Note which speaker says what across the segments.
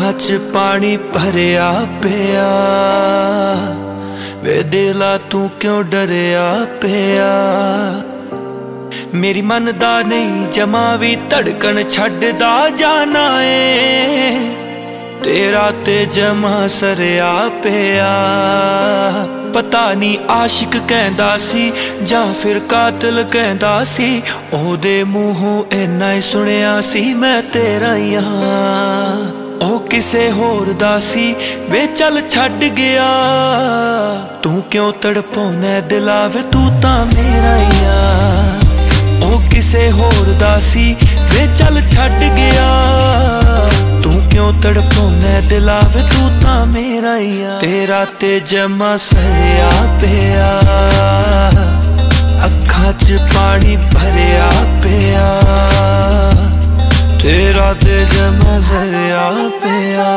Speaker 1: ਅੱਖਾਂ 'ਚ ਪਾਣੀ ਭਰਿਆ ਪਿਆ ਵੇ ਦਿਲਾ ਤੂੰ ਕਿਉਂ ਡਰਿਆ ਪਿਆ। ਮੇਰੀ ਮਨ ਦਾ ਨਹੀਂ ਜਮਾ ਵੀ ਧੜਕਣ ਛੱਡਦਾ ਜਾਣਾ ਏ तेरा ते जमा सरिया पिया। पता नहीं आशिक कहंदा सी जां फिर कातिल कहंदा सी ओदे मूहों इन्ना ही सुनिया सी मैं तेरा ही हां ओ किसे होर दा सी वे चल छड्ड गया तू क्यों तड़पाउना दिला वे तू तां मेरा ही आ ओ किसे होर दा सी वे चल छड्ड गया तू क्यों तड़पाउना दिला वे तू तां मेरा ही आ। तेरा ते जमा सरिया पिया अखां च पानी भरिया पिया तेरा ते जमा सरिया पिया।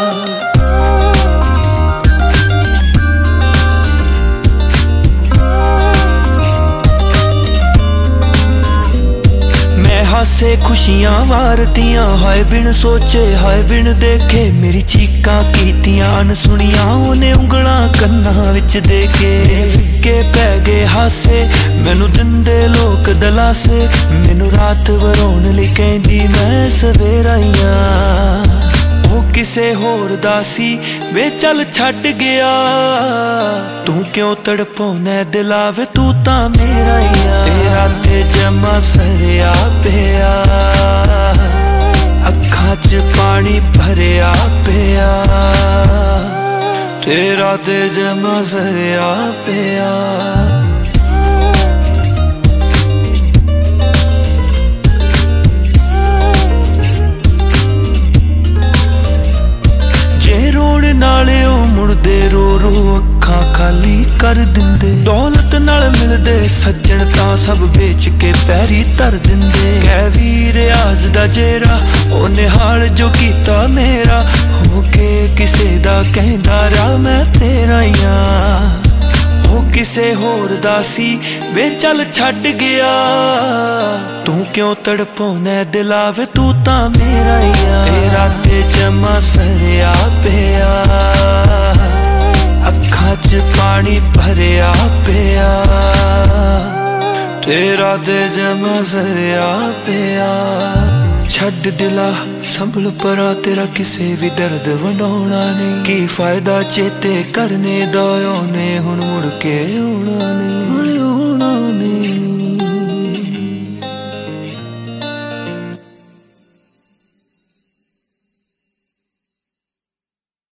Speaker 1: हासे खुशियां वारतियां हाय बिन सोचे हाय बिन देखे मेरी चीकां कीतियां अनसुनियां ओने उंगलां कन्नां विच देके फिक्के पै गए हासे मैनू दिंदे लोक दलासे मैनू रात वरोण लई कहंदी मैं सवेरा ही आं ओ किसे होर दा सी वे चल छड्ड गया तू क्यों तड़पाउना दिला वे तू तां मेरा ही आ। तेरा ते जमा सरिया पिया अखां च पानी भरिया पिया तेरा ते जमा सरिया पिया। नाले ओ मुड़दे रो रो अखां खाली कर दिंदे दौलत नाल मिलदे सज्जन तां सब बेच के पैरी धर दिंदे कै वी रियाज दा जेरा ओ निहाल जो कीता मेरा होके किसे दा कहंदा रहा मैं तेरा ही आं ओ किसे होर दा सी वे चल छड्ड गया तू क्यों तड़पाउना दिला वे तू तां मेरा ही आ। तेरा ते जमा सरिया पिया अखां च पानी भरिया पिया तेरा ते जमा सरिया पिया। छड्ड दिला संभल परा तेरा किसे भी दर्द वंडाउणा नहीं की फायदा चेते करने दा ओने हुण मुड़ के आउणा नहीं।